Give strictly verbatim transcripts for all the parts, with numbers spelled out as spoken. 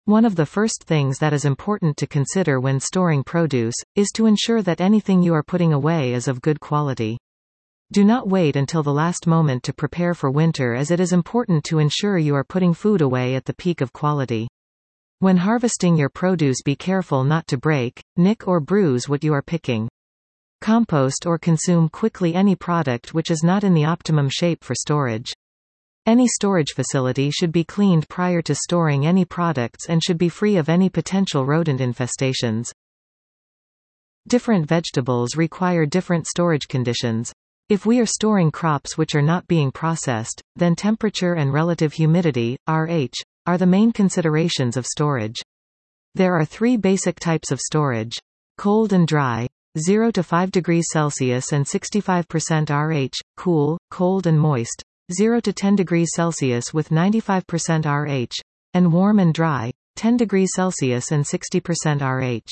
One of the first things that is important to consider when storing produce, is to ensure that anything you are putting away is of good quality. Do not wait until the last moment to prepare for winter, as it is important to ensure you are putting food away at the peak of quality. When harvesting your produce, be careful not to break, nick or bruise what you are picking. Compost or consume quickly any product which is not in the optimum shape for storage. Any storage facility should be cleaned prior to storing any products and should be free of any potential rodent infestations. Different vegetables require different storage conditions. If we are storing crops which are not being processed, then temperature and relative humidity, R H, are the main considerations of storage. There are three basic types of storage: cold and dry, zero to five degrees Celsius and sixty-five percent R H, cool, cold and moist, zero to ten degrees Celsius with ninety-five percent R H, and warm and dry, ten degrees Celsius and sixty percent R H.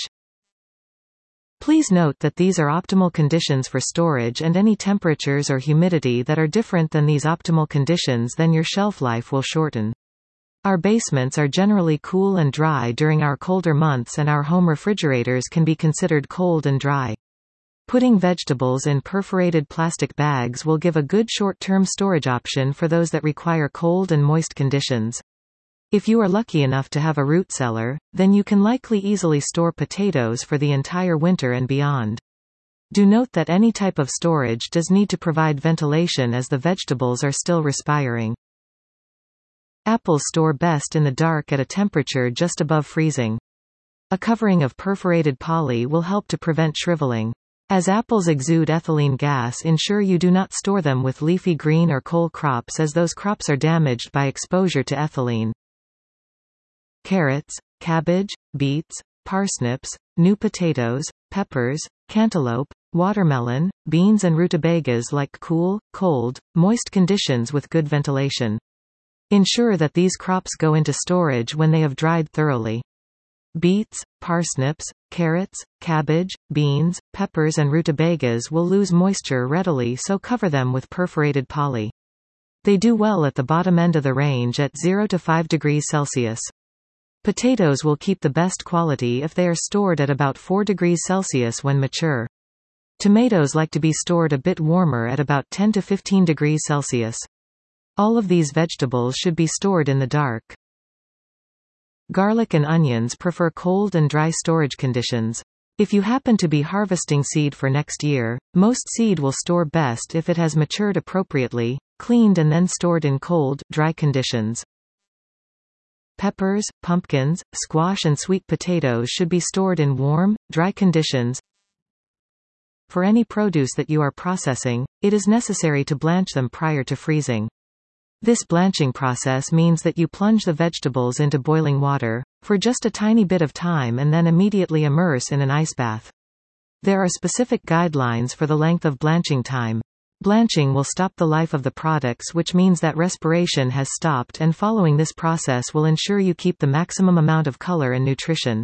Please note that these are optimal conditions for storage, and any temperatures or humidity that are different than these optimal conditions, then your shelf life will shorten. Our basements are generally cool and dry during our colder months, and our home refrigerators can be considered cold and dry. Putting vegetables in perforated plastic bags will give a good short-term storage option for those that require cold and moist conditions. If you are lucky enough to have a root cellar, then you can likely easily store potatoes for the entire winter and beyond. Do note that any type of storage does need to provide ventilation, as the vegetables are still respiring. Apples store best in the dark at a temperature just above freezing. A covering of perforated poly will help to prevent shriveling. As apples exude ethylene gas, ensure you do not store them with leafy green or cole crops, as those crops are damaged by exposure to ethylene. Carrots, cabbage, beets, parsnips, new potatoes, peppers, cantaloupe, watermelon, beans and rutabagas like cool, cold, moist conditions with good ventilation. Ensure that these crops go into storage when they have dried thoroughly. Beets, parsnips, carrots, cabbage, beans, peppers and rutabagas will lose moisture readily, so cover them with perforated poly. They do well at the bottom end of the range at zero to five degrees Celsius. Potatoes will keep the best quality if they are stored at about four degrees Celsius when mature. Tomatoes like to be stored a bit warmer at about ten to fifteen degrees Celsius. All of these vegetables should be stored in the dark. Garlic and onions prefer cold and dry storage conditions. If you happen to be harvesting seed for next year, most seed will store best if it has matured appropriately, cleaned and then stored in cold, dry conditions. Peppers, pumpkins, squash and sweet potatoes should be stored in warm, dry conditions. For any produce that you are processing, it is necessary to blanch them prior to freezing. This blanching process means that you plunge the vegetables into boiling water, for just a tiny bit of time, and then immediately immerse in an ice bath. There are specific guidelines for the length of blanching time. Blanching will stop the life of the products, which means that respiration has stopped, and following this process will ensure you keep the maximum amount of color and nutrition.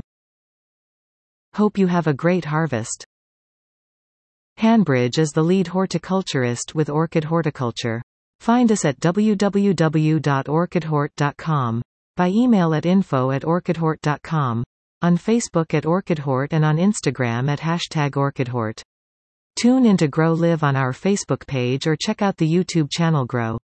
Hope you have a great harvest. Hanbridge is the lead horticulturist with Orchid Horticulture. Find us at w w w dot orchid hort dot com, by email at info at orchid hort dot com, on Facebook at OrchidHort, and on Instagram at hashtag OrchidHort. Tune in to Grow Live on our Facebook page or check out the YouTube channel Grow.